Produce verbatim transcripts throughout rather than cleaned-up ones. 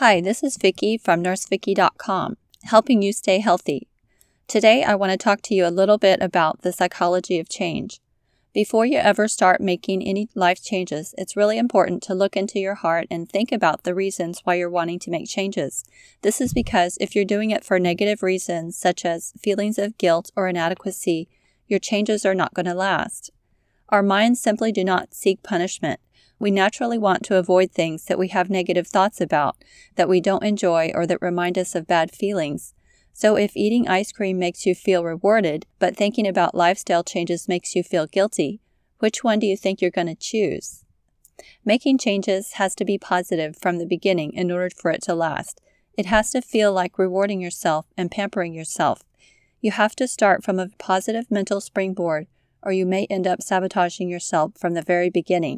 Hi, this is Vicki from nurse vicki dot com, helping you stay healthy. Today I want to talk to you a little bit about the psychology of change. Before you ever start making any life changes, it's really important to look into your heart and think about the reasons why you're wanting to make changes. This is because if you're doing it for negative reasons, such as feelings of guilt or inadequacy, your changes are not going to last. Our minds simply do not seek punishment. We naturally want to avoid things that we have negative thoughts about, that we don't enjoy, or that remind us of bad feelings. So if eating ice cream makes you feel rewarded, but thinking about lifestyle changes makes you feel guilty, which one do you think you're going to choose? Making changes has to be positive from the beginning in order for it to last. It has to feel like rewarding yourself and pampering yourself. You have to start from a positive mental springboard, or you may end up sabotaging yourself from the very beginning.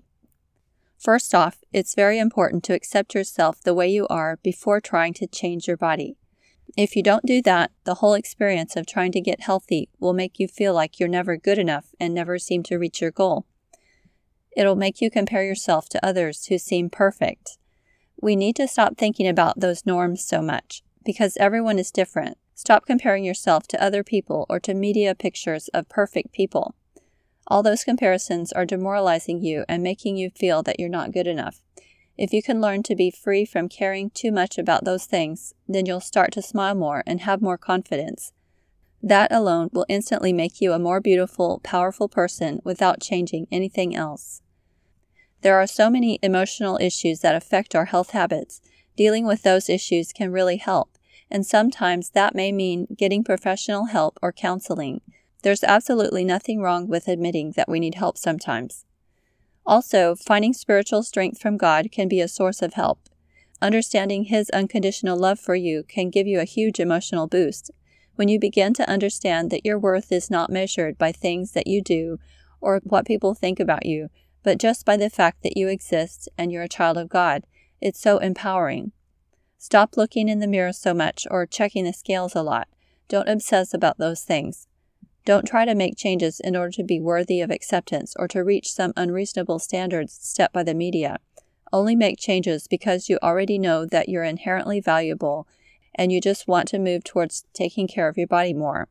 First off, it's very important to accept yourself the way you are before trying to change your body. If you don't do that, the whole experience of trying to get healthy will make you feel like you're never good enough and never seem to reach your goal. It'll make you compare yourself to others who seem perfect. We need to stop thinking about those norms so much, because everyone is different. Stop comparing yourself to other people or to media pictures of perfect people. All those comparisons are demoralizing you and making you feel that you're not good enough. If you can learn to be free from caring too much about those things, then you'll start to smile more and have more confidence. That alone will instantly make you a more beautiful, powerful person without changing anything else. There are so many emotional issues that affect our health habits. Dealing with those issues can really help, and sometimes that may mean getting professional help or counseling. There's absolutely nothing wrong with admitting that we need help sometimes. Also, finding spiritual strength from God can be a source of help. Understanding His unconditional love for you can give you a huge emotional boost. When you begin to understand that your worth is not measured by things that you do or what people think about you, but just by the fact that you exist and you're a child of God, it's so empowering. Stop looking in the mirror so much or checking the scales a lot. Don't obsess about those things. Don't try to make changes in order to be worthy of acceptance or to reach some unreasonable standards set by the media. Only make changes because you already know that you're inherently valuable and you just want to move towards taking care of your body more.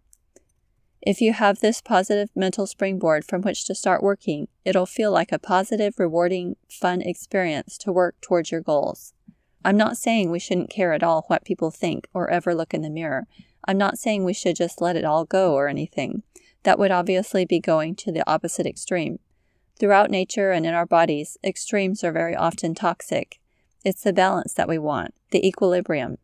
If you have this positive mental springboard from which to start working, it'll feel like a positive, rewarding, fun experience to work towards your goals. I'm not saying we shouldn't care at all what people think or ever look in the mirror. I'm not saying we should just let it all go or anything. That would obviously be going to the opposite extreme. Throughout nature and in our bodies, extremes are very often toxic. It's the balance that we want, the equilibrium.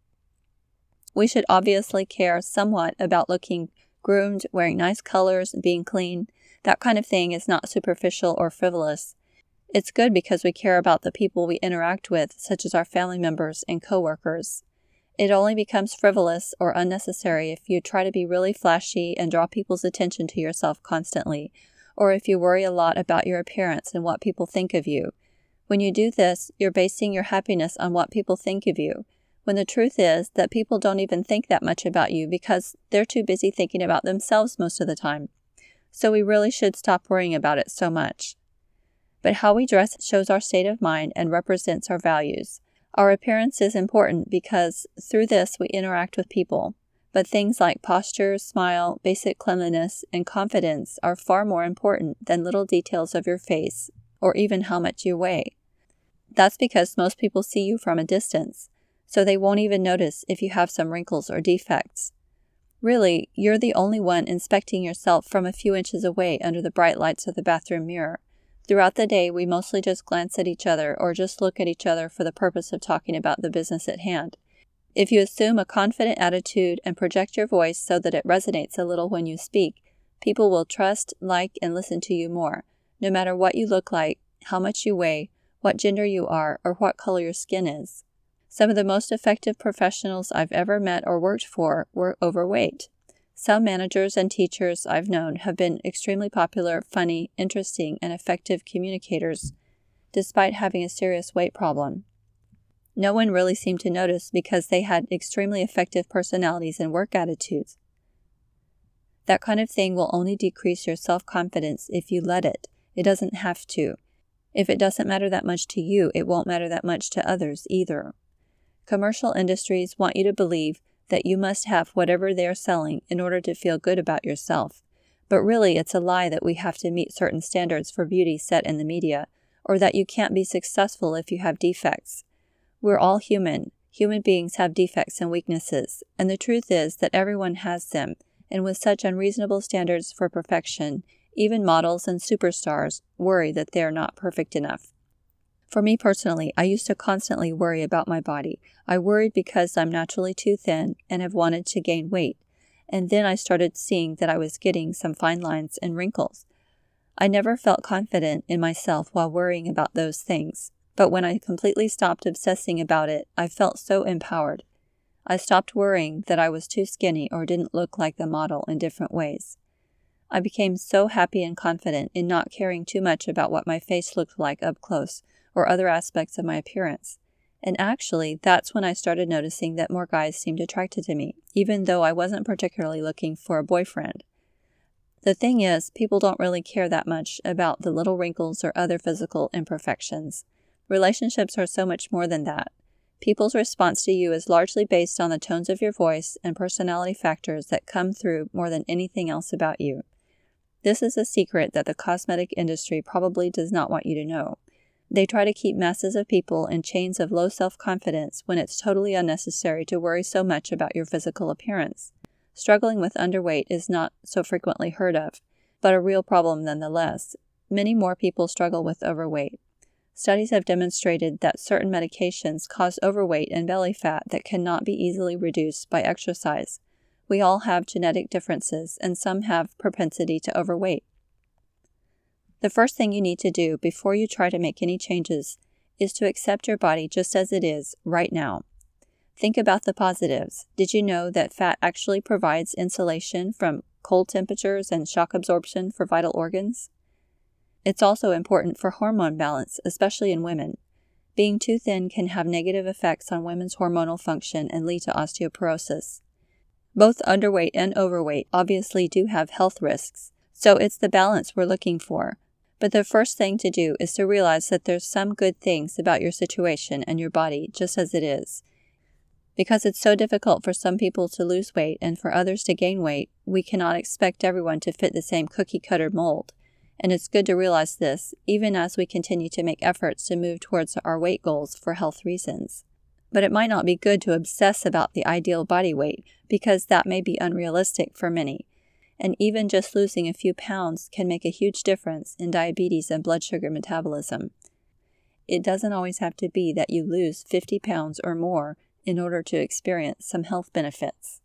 We should obviously care somewhat about looking groomed, wearing nice colors, being clean. That kind of thing is not superficial or frivolous. It's good because we care about the people we interact with, such as our family members and coworkers. It only becomes frivolous or unnecessary if you try to be really flashy and draw people's attention to yourself constantly, or if you worry a lot about your appearance and what people think of you. When you do this, you're basing your happiness on what people think of you, when the truth is that people don't even think that much about you because they're too busy thinking about themselves most of the time. So we really should stop worrying about it so much. But how we dress shows our state of mind and represents our values. Our appearance is important because through this we interact with people, but things like posture, smile, basic cleanliness, and confidence are far more important than little details of your face or even how much you weigh. That's because most people see you from a distance, so they won't even notice if you have some wrinkles or defects. Really, you're the only one inspecting yourself from a few inches away under the bright lights of the bathroom mirror. Throughout the day, we mostly just glance at each other or just look at each other for the purpose of talking about the business at hand. If you assume a confident attitude and project your voice so that it resonates a little when you speak, people will trust, like, and listen to you more, no matter what you look like, how much you weigh, what gender you are, or what color your skin is. Some of the most effective professionals I've ever met or worked for were overweight. Some managers and teachers I've known have been extremely popular, funny, interesting, and effective communicators, despite having a serious weight problem. No one really seemed to notice because they had extremely effective personalities and work attitudes. That kind of thing will only decrease your self-confidence if you let it. It doesn't have to. If it doesn't matter that much to you, it won't matter that much to others either. Commercial industries want you to believe that you must have whatever they are selling in order to feel good about yourself. But really, it's a lie that we have to meet certain standards for beauty set in the media, or that you can't be successful if you have defects. We're all human. Human beings have defects and weaknesses, and the truth is that everyone has them, and with such unreasonable standards for perfection, even models and superstars worry that they are not perfect enough. For me personally, I used to constantly worry about my body. I worried because I'm naturally too thin and have wanted to gain weight, and then I started seeing that I was getting some fine lines and wrinkles. I never felt confident in myself while worrying about those things. But when I completely stopped obsessing about it, I felt so empowered. I stopped worrying that I was too skinny or didn't look like the model in different ways. I became so happy and confident in not caring too much about what my face looked like up close or other aspects of my appearance. And actually, that's when I started noticing that more guys seemed attracted to me, even though I wasn't particularly looking for a boyfriend. The thing is, people don't really care that much about the little wrinkles or other physical imperfections. Relationships are so much more than that. People's response to you is largely based on the tones of your voice and personality factors that come through more than anything else about you. This is a secret that the cosmetic industry probably does not want you to know. They try to keep masses of people in chains of low self-confidence when it's totally unnecessary to worry so much about your physical appearance. Struggling with underweight is not so frequently heard of, but a real problem nonetheless. Many more people struggle with overweight. Studies have demonstrated that certain medications cause overweight and belly fat that cannot be easily reduced by exercise. We all have genetic differences, and some have propensity to overweight. The first thing you need to do before you try to make any changes is to accept your body just as it is right now. Think about the positives. Did you know that fat actually provides insulation from cold temperatures and shock absorption for vital organs? It's also important for hormone balance, especially in women. Being too thin can have negative effects on women's hormonal function and lead to osteoporosis. Both underweight and overweight obviously do have health risks, so it's the balance we're looking for. But the first thing to do is to realize that there's some good things about your situation and your body just as it is. Because it's so difficult for some people to lose weight and for others to gain weight, we cannot expect everyone to fit the same cookie-cutter mold. And it's good to realize this, even as we continue to make efforts to move towards our weight goals for health reasons. But it might not be good to obsess about the ideal body weight, because that may be unrealistic for many. And even just losing a few pounds can make a huge difference in diabetes and blood sugar metabolism. It doesn't always have to be that you lose fifty pounds or more in order to experience some health benefits.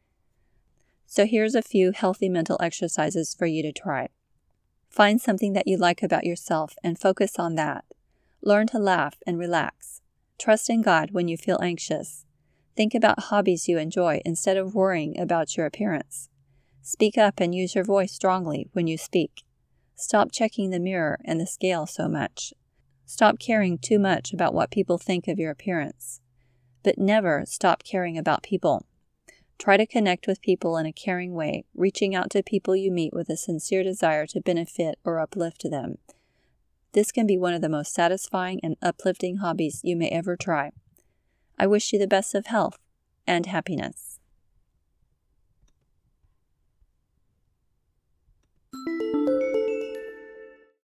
So here's a few healthy mental exercises for you to try. Find something that you like about yourself and focus on that. Learn to laugh and relax. Trust in God when you feel anxious. Think about hobbies you enjoy instead of worrying about your appearance. Speak up and use your voice strongly when you speak. Stop checking the mirror and the scale so much. Stop caring too much about what people think of your appearance. But never stop caring about people. Try to connect with people in a caring way, reaching out to people you meet with a sincere desire to benefit or uplift them. This can be one of the most satisfying and uplifting hobbies you may ever try. I wish you the best of health and happiness.